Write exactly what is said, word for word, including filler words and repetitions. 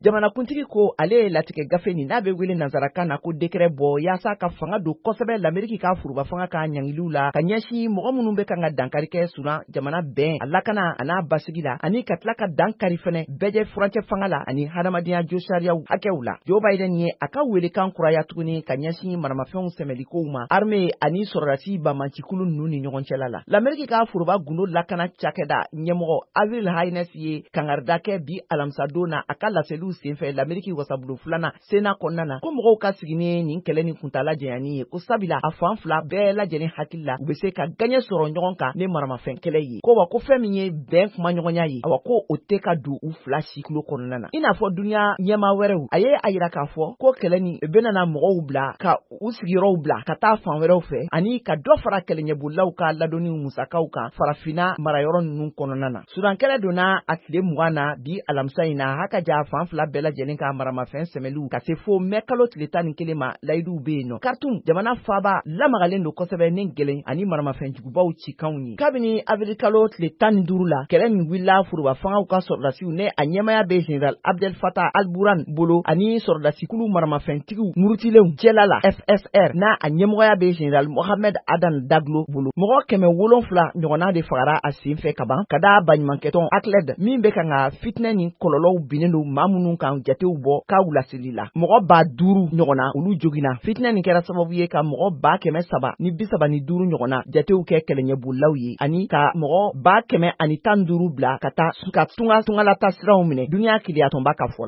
Jamanakuntigi ko ale latigɛ gafe ni n'a bɛ wele nanzarakan na ko décret bɔ yaasa ka fanga don kosɛbɛ l'Amérique ka furuba fanga ka ɲangiliw la ka ɲɛsin mɔgɔ minnu bɛ kan ka dankari kɛ sudan jamana bɛn a lakana a n'a basigi la ani ka tila ka dankari fɛnɛ bɛjɛ furancɛ fanga la ani hadamadenya jo sariyaw hakɛw la. Joe Biden ye a ka welekan kuraya tuguni ka ɲɛsin maramafɛnw sɛmɛlikow ma armée ani sɔrɔdasi bamancikulu ninnu ni ɲɔgɔn cɛla la. L'Amérique ka furuba gundo lakana cakɛda ɲɛmɔgɔ Avril Haines ye kangarida kɛ bi alamisadon na a ka laseliw senfɛ l'Amérique wasabulon filanan Sénat kɔnɔna na ko mɔgɔw ka sigini nin kɛlɛ ni kuntala jɛɲani ye ko sabila a fan fila bɛɛ lajɛlen hakili la u bɛ se ka gaɲɛ sɔrɔ ɲɔgɔn kan ni maramafɛn kɛlɛ ye ko wa ko fɛn min ye bɛn kuma ɲɔgɔnya ye awa ko o tɛ ka don u fila si kulo kɔnɔna na. I n'a fɔ duniya ɲɛmaa wɛrɛw a ye a yira k'a fɔ ko kɛlɛ ni bɛnana mɔgɔw bila ka u sigiyɔrɔw bila ka taa fan wɛrɛw fɛ ani ka dɔ fara kɛlɛɲɛbolaw ka ladonniw musakaw kan farafina marayɔrɔ ninnu kɔnɔna na. Sudan kɛlɛ donna a tile mugan na bi alamisa in na a ka ja fan fila bɛɛ lajɛlen ka maramafɛn sɛmɛliw ka se fo mɛ kalo tile tan ni kelen ma layiduw bɛ yen nɔ. Khartoum jamana faaba lamagalen don kosɛbɛ ni gɛlɛn ani maramafɛn jugubaw cikanw ye. Kabini avril kalo tile tan ni duuru la kɛlɛ min wulila furuba fangaw ka sɔrɔdasiw ne a ɲɛmaya bɛ Général Abdel Fattah al-Burhan bolo ani sɔrɔdasikulu maramafɛntigiw murutilenw jɛla la F S R n'a a ɲɛmɔgɔya bɛ Général Mohamed Adan Daglo bolo. Mɔgɔ kɛmɛ wolonfila ɲɔgɔnna de fagara a senfɛ ka ban ka da baɲumankɛtɔn Akled min bɛ kan ka fitinɛ ni kɔlɔlɔw binnen don maa minnu kan jatew bɔ ka wulasili la. Mɔgɔ ba duuru ɲɔgɔnna olu joginna. Fitinɛ nin kɛra sababu ye ka mɔgɔ ba kɛmɛ saba ni bi saba ni duuru ɲɔgɔnna jatew kɛ kɛlɛɲɛbolaw ye ani ka mɔgɔ ba kɛmɛ ani tan duuru bila ka taa ka tunga tungalata siraw minɛ duniya kiliyatɔnba ka fɔ la.